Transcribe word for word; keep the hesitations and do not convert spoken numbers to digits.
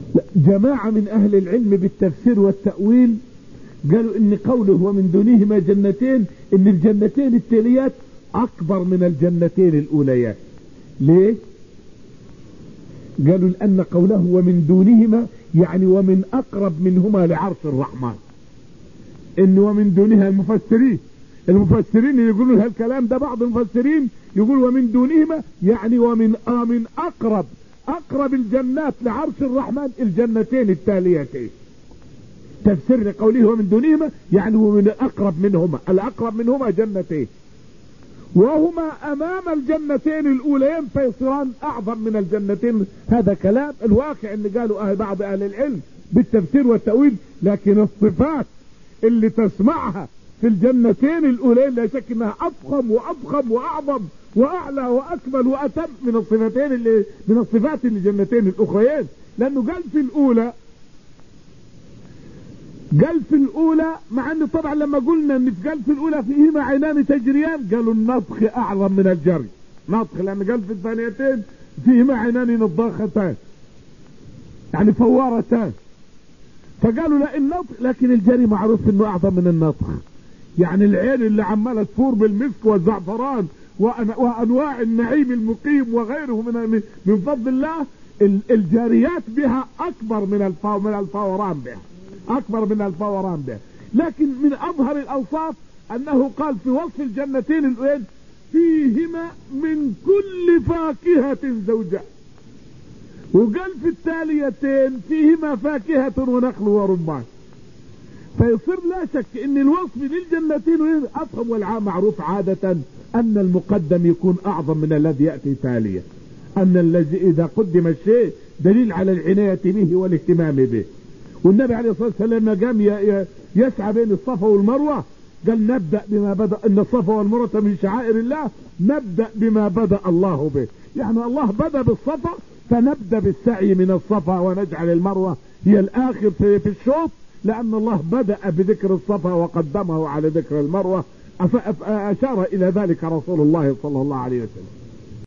جماعة من أهل العلم بالتفسير والتأويل قالوا إن قوله ومن دونهما جنتين إن الجنتين التاليات أكبر من الجنتين الأوليات. ليه؟ قالوا لأن قوله ومن دونهما يعني ومن أقرب منهما لعرش الرحمن. إن ومن دونها المفسرين المفسرين يقولون هالكلام ده، بعض المفسرين يقول ومن دونهما يعني ومن آه من أقرب أقرب الجنات لعرش الرحمن الجنتين التاليتين. تفسير لقوله ومن دونهما يعني ومن الأقرب منهما، الأقرب منهما جنتين وهما أمام الجنتين الأولين فيصيران أعظم من الجنتين. هذا كلام الواقع اللي قالوا أهل بعض أهل العلم بالتفسير والتأويل. لكن الصفات اللي تسمعها في الجنتين الأولين لا شك أنها أفخم وأفخم وأعظم وأعلى وأكمل وأتم من الصفتين اللي من الصفات اللي الجنتين الأخريين. لأنه قال في الأولى قال في الأولى مع أنه طبعا لما قلنا أن قال في الأولى فيهما عينان تجريان قالوا النطخ أعظم من الجري نطخ، لأن قال في الثانيتين فيهما عينان نضاختان يعني فوارتان، فقالوا لا النطخ، لكن الجري معروف أنه أعظم من النطخ. يعني العين اللي عمالة تفور بالمسك والزعفران وأنواع النعيم المقيم وغيره من من فضل الله، الجاريات بها أكبر من من الفوران بها أكبر من الفوران به. لكن من أظهر الأوصاف أنه قال في وصف الجنتين الأولين فيهما من كل فاكهة زوجان، وقال في التاليتين فيهما فاكهة ونخل ورمان. فيصير لا شك ان الوصف للجنتين أفهم، والعام معروف عادة أن المقدم يكون أعظم من الذي يأتي تاليا، أن الذي إذا قدم الشيء دليل على العناية به والاهتمام به. والنبي عليه الصلاة والسلام قام يسعى بين الصفا والمروة قال نبدأ بما بدأ، ان الصفا والمروة من شعائر الله، نبدأ بما بدأ الله به. يعني الله بدأ بالصفا فنبدأ بالسعي من الصفا ونجعل المروة هي الآخر في, في الشوط، لأن الله بدأ بذكر الصفا وقدمه على ذكر المروة. أشار إلى ذلك رسول الله صلى الله عليه وسلم.